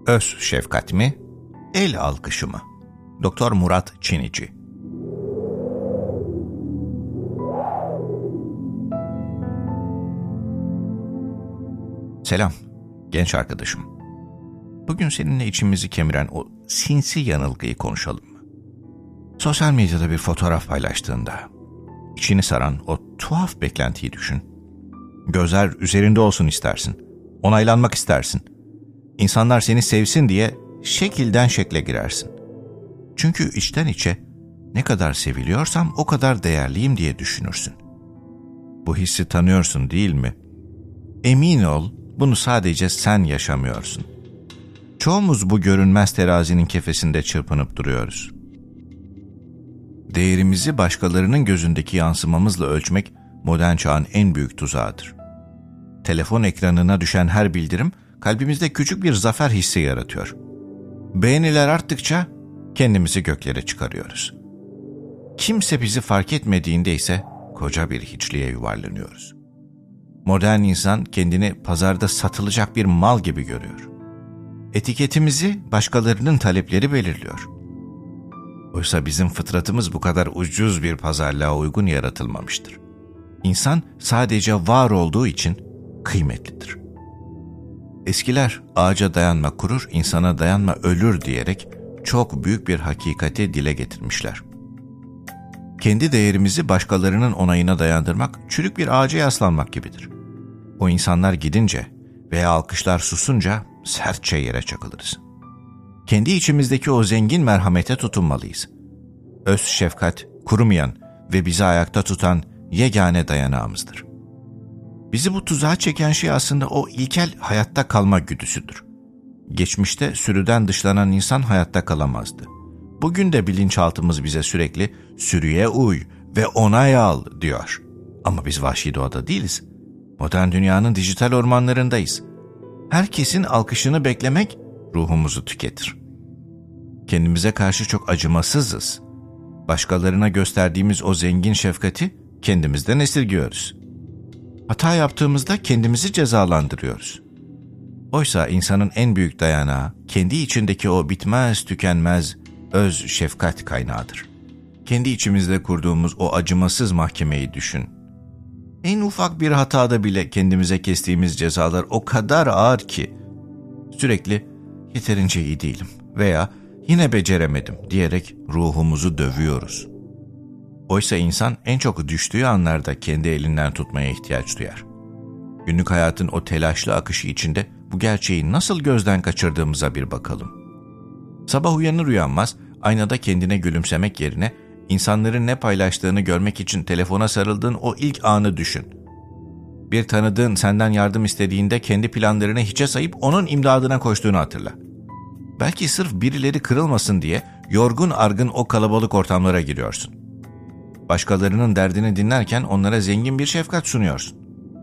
Öz şefkat mi, el alkışı mı? Doktor Murat Çinici. Selam, genç arkadaşım. Bugün seninle içimizi kemiren o sinsi yanılgıyı konuşalım mı? Sosyal medyada bir fotoğraf paylaştığında, içini saran o tuhaf beklentiyi düşün. Gözler üzerinde olsun istersin, onaylanmak istersin. İnsanlar seni sevsin diye şekilden şekle girersin. Çünkü içten içe ne kadar seviliyorsam o kadar değerliyim diye düşünürsün. Bu hissi tanıyorsun değil mi? Emin ol, bunu sadece sen yaşamıyorsun. Çoğumuz bu görünmez terazinin kefesinde çırpınıp duruyoruz. Değerimizi başkalarının gözündeki yansımamızla ölçmek modern çağın en büyük tuzağıdır. Telefon ekranına düşen her bildirim kalbimizde küçük bir zafer hissi yaratıyor. Beğeniler arttıkça kendimizi göklere çıkarıyoruz. Kimse bizi fark etmediğinde ise koca bir hiçliğe yuvarlanıyoruz. Modern insan kendini pazarda satılacak bir mal gibi görüyor. Etiketimizi başkalarının talepleri belirliyor. Oysa bizim fıtratımız bu kadar ucuz bir pazarlığa uygun yaratılmamıştır. İnsan sadece var olduğu için kıymetlidir. Eskiler ağaca dayanma kurur, insana dayanma ölür diyerek çok büyük bir hakikati dile getirmişler. Kendi değerimizi başkalarının onayına dayandırmak, çürük bir ağaca yaslanmak gibidir. O insanlar gidince veya alkışlar susunca sertçe yere çakılırız. Kendi içimizdeki o zengin merhamete tutunmalıyız. Öz şefkat, kurumayan ve bizi ayakta tutan yegane dayanağımızdır. Bizi bu tuzağa çeken şey aslında o ilkel hayatta kalma güdüsüdür. Geçmişte sürüden dışlanan insan hayatta kalamazdı. Bugün de bilinçaltımız bize sürekli sürüye uy ve onay al diyor. Ama biz vahşi doğada değiliz. Modern dünyanın dijital ormanlarındayız. Herkesin alkışını beklemek ruhumuzu tüketir. Kendimize karşı çok acımasızız. Başkalarına gösterdiğimiz o zengin şefkati kendimizden esirgiyoruz. Hata yaptığımızda kendimizi cezalandırıyoruz. Oysa insanın en büyük dayanağı kendi içindeki o bitmez tükenmez öz şefkat kaynağıdır. Kendi içimizde kurduğumuz o acımasız mahkemeyi düşün. En ufak bir hatada bile kendimize kestiğimiz cezalar o kadar ağır ki sürekli yeterince iyi değilim veya yine beceremedim diyerek ruhumuzu dövüyoruz. Oysa insan en çok düştüğü anlarda kendi elinden tutmaya ihtiyaç duyar. Günlük hayatın o telaşlı akışı içinde bu gerçeği nasıl gözden kaçırdığımıza bir bakalım. Sabah uyanır uyanmaz aynada kendine gülümsemek yerine insanların ne paylaştığını görmek için telefona sarıldığın o ilk anı düşün. Bir tanıdığın senden yardım istediğinde kendi planlarını hiçe sayıp onun imdadına koştuğunu hatırla. Belki sırf birileri kırılmasın diye yorgun argın o kalabalık ortamlara giriyorsun. Başkalarının derdini dinlerken onlara zengin bir şefkat sunuyorsun.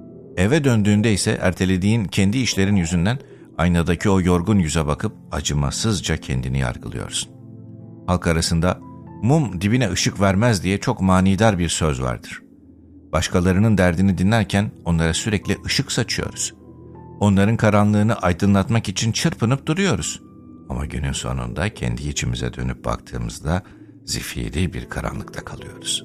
Eve döndüğünde ise ertelediğin kendi işlerin yüzünden aynadaki o yorgun yüze bakıp acımasızca kendini yargılıyorsun. Halk arasında mum dibine ışık vermez diye çok manidar bir söz vardır. Başkalarının derdini dinlerken onlara sürekli ışık saçıyoruz. Onların karanlığını aydınlatmak için çırpınıp duruyoruz. Ama günün sonunda kendi içimize dönüp baktığımızda zifiri bir karanlıkta kalıyoruz.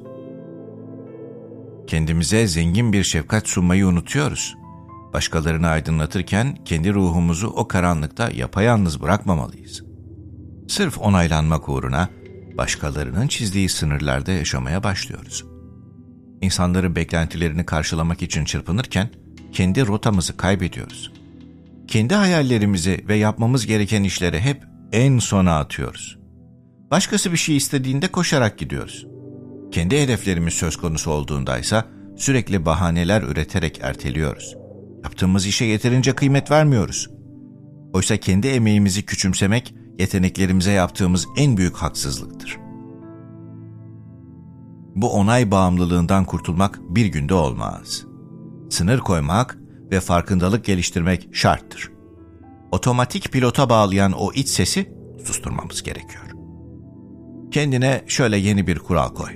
Kendimize zengin bir şefkat sunmayı unutuyoruz. Başkalarını aydınlatırken kendi ruhumuzu o karanlıkta yapayalnız bırakmamalıyız. Sırf onaylanmak uğruna başkalarının çizdiği sınırlarda yaşamaya başlıyoruz. İnsanların beklentilerini karşılamak için çırpınırken kendi rotamızı kaybediyoruz. Kendi hayallerimizi ve yapmamız gereken işleri hep en sona atıyoruz. Başkası bir şey istediğinde koşarak gidiyoruz. Kendi hedeflerimiz söz konusu olduğunda ise sürekli bahaneler üreterek erteliyoruz. Yaptığımız işe yeterince kıymet vermiyoruz. Oysa kendi emeğimizi küçümsemek, yeteneklerimize yaptığımız en büyük haksızlıktır. Bu onay bağımlılığından kurtulmak bir günde olmaz. Sınır koymak ve farkındalık geliştirmek şarttır. Otomatik pilota bağlayan o iç sesi susturmamız gerekiyor. Kendine şöyle yeni bir kural koy.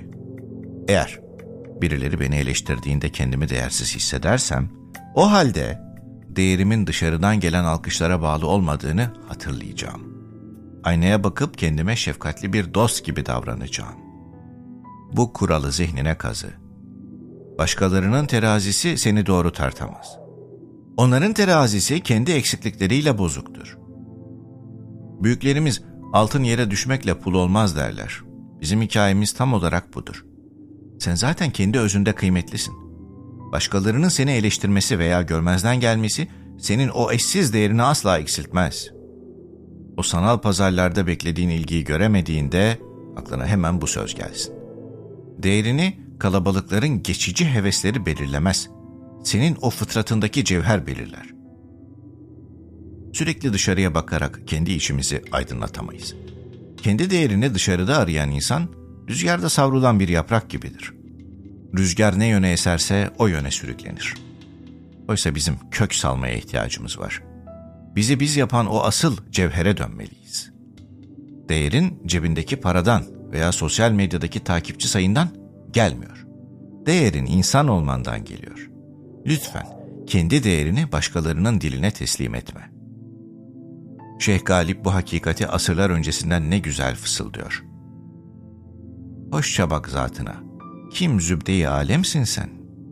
Eğer birileri beni eleştirdiğinde kendimi değersiz hissedersem, o halde değerimin dışarıdan gelen alkışlara bağlı olmadığını hatırlayacağım. Aynaya bakıp kendime şefkatli bir dost gibi davranacağım. Bu kuralı zihnine kazı. Başkalarının terazisi seni doğru tartamaz. Onların terazisi kendi eksiklikleriyle bozuktur. Büyüklerimiz altın yere düşmekle pul olmaz derler. Bizim hikayemiz tam olarak budur. Sen zaten kendi özünde kıymetlisin. Başkalarının seni eleştirmesi veya görmezden gelmesi senin o eşsiz değerini asla eksiltmez. O sanal pazarlarda beklediğin ilgiyi göremediğinde aklına hemen bu söz gelsin. Değerini kalabalıkların geçici hevesleri belirlemez. Senin o fıtratındaki cevher belirler. Sürekli dışarıya bakarak kendi içimizi aydınlatamayız. Kendi değerini dışarıda arayan insan, rüzgarda savrulan bir yaprak gibidir. Rüzgar ne yöne eserse o yöne sürüklenir. Oysa bizim kök salmaya ihtiyacımız var. Bizi biz yapan o asıl cevhere dönmeliyiz. Değerin cebindeki paradan veya sosyal medyadaki takipçi sayından gelmiyor. Değerin insan olmandan geliyor. Lütfen kendi değerini başkalarının diline teslim etme. Şeyh Galip bu hakikati asırlar öncesinden ne güzel fısıldıyor. Hoşça bak zatına, kim zübde-i alemsin sen?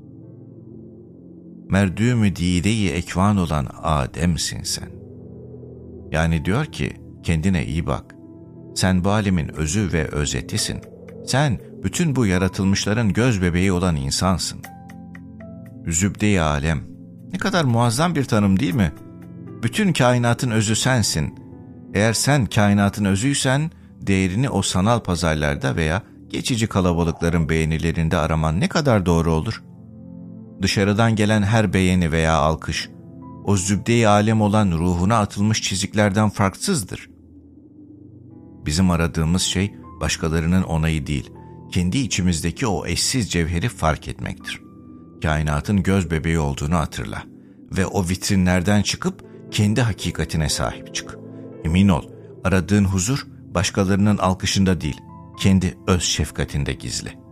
Merdûm-ü dide-i ekvan olan Adem'sin sen. Yani diyor ki, kendine iyi bak. Sen bu alemin özü ve özetisin. Sen bütün bu yaratılmışların göz bebeği olan insansın. Zübde-i alem. Ne kadar muazzam bir tanım değil mi? Bütün kainatın özü sensin. Eğer sen kainatın özüysen, değerini o sanal pazarlarda veya geçici kalabalıkların beğenilerinde araman ne kadar doğru olur? Dışarıdan gelen her beğeni veya alkış, o zübde-i alem olan ruhuna atılmış çiziklerden farksızdır. Bizim aradığımız şey, başkalarının onayı değil, kendi içimizdeki o eşsiz cevheri fark etmektir. Kainatın göz bebeği olduğunu hatırla ve o vitrinlerden çıkıp kendi hakikatine sahip çık. Emin ol, aradığın huzur başkalarının alkışında değil, kendi öz şefkatinde gizli.